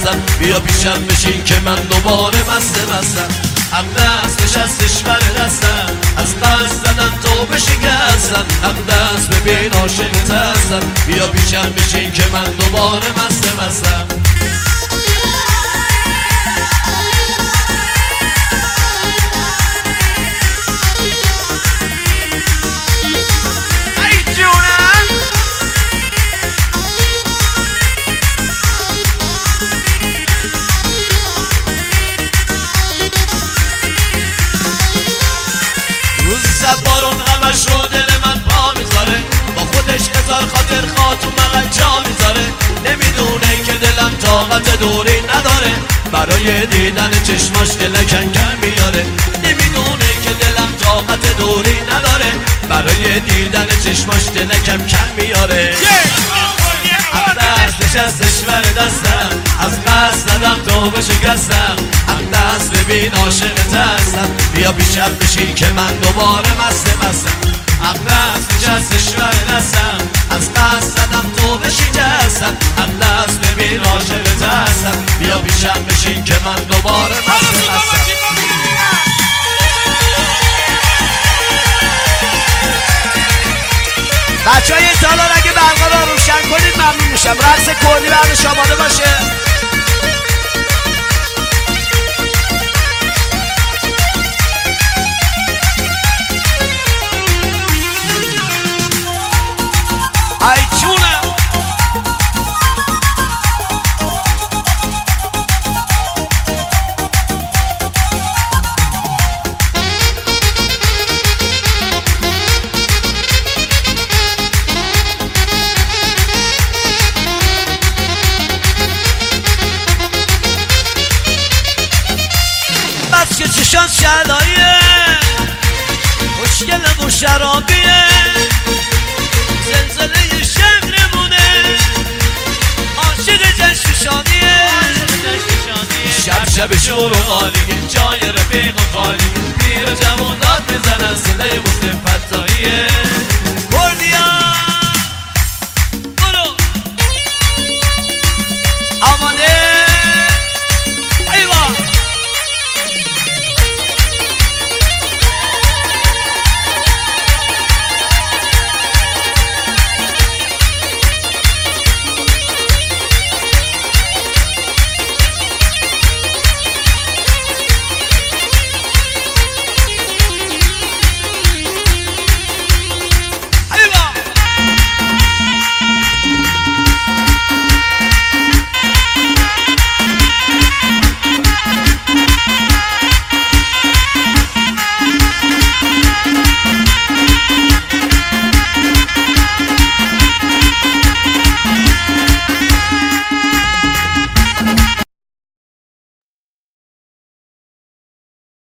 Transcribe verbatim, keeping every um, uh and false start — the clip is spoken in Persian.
هستم بیا پیشم بشین که من دوباره مست مستم هم دست نشستش بر دستم از قصد زدم تو بشکستم هم دست ببین عاشقت هستم بیا پیشم بشین که من دوباره مست مستم بارون همش رو دل من پا میذاره با خودش هزار خاطر خاطر من جا میذاره نمیدونه که دلم طاقت دوری نداره برای دیدن چشماش دل کنکن میاره نمیدونه که دلم طاقت دوری نداره برای دیدن چشماش دل کم کم میاره هم دست نشستش بر دستم از قصد زدم تو بشکستم هم دست ببین عاشقت هستم بیا پیشم بشین که من دوباره مست مستم هم دست نشستش بر دستم از قصد زدم تو بشکستم هم دست ببین عاشقت هستم بیا پیشم بشین که من دوباره مست مستم بچه های سالار اگه برقا رو روشن کنید ممنون میشم رقص کردی بعدش آماده باشه ای چونه بس که چشان شلاییه خوشگل و شرابیه زلزله شهرمونه عاشق جشن شانیه شب شب شور و خالیه جای رفیق و خالی پیر و جوانات میزنن صدای بوته فتاییه